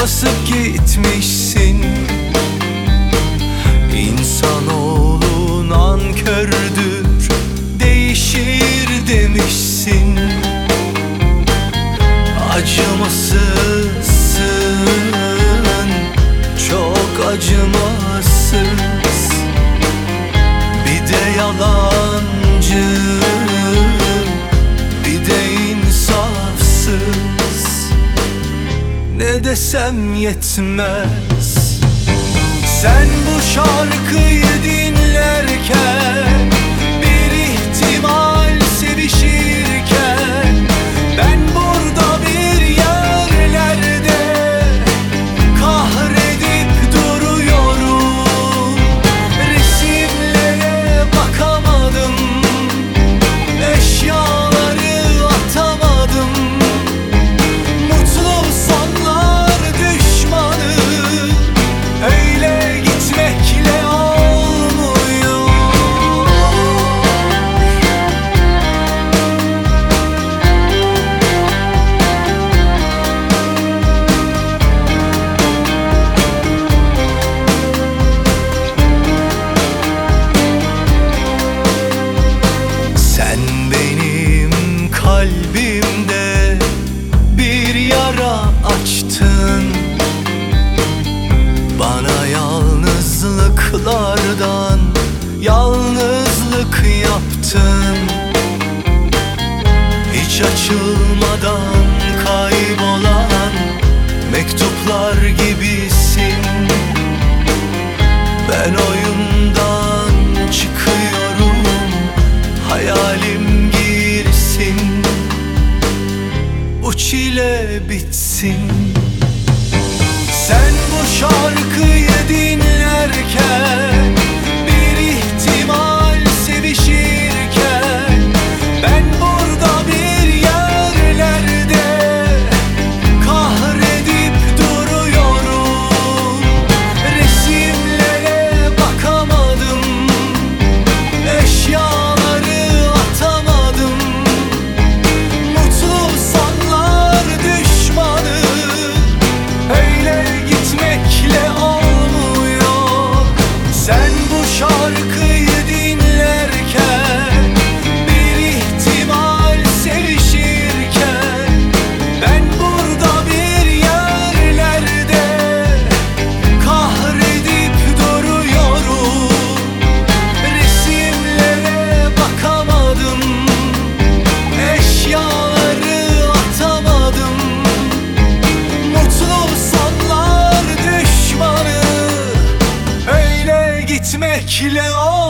basıp gitmişsin. İnsanoğlu nankördür, değişir demişsin. Acımasızsın, çok acımasız. Bir de yalancı, bir de insafsız. Ne desem yetmez. Sen bu şarkıyı dinlerken, bir ihtimal sevişirken, ben burada bir yerlerde kahredip duruyorum. Resimlere bakamadım, eşyaları atamadım. Mutlu sonlar düşmanı, öyle gitmekle olmuyor. Sen benim kalbimde bir yara açtın. Bana yalnızlıklardan yalnızlık yaptın. Hiç açılmadan kaybolan mektuplar gibisin. Ben oyundan çıkıyorum, hayalim girsin, bu çile bitsin. Sen bu şarkıyı dinlerken, bir ihtimal sevişirken, ben burada bir yerlerde kahredip duruyorum. Resimlere bakamadım, eşyaları atamadım. Mutlu sonlar düşmanı, öyle gitmekle olmuyor. Sen bu şarkıyı dinlerken, bir ihtimal sevişirken, ben burada bir yerlerde kahredip duruyorum. Resimlere bakamadım, eşyaları atamadım. Mutlu sonlar düşmanı, öyle gitmekle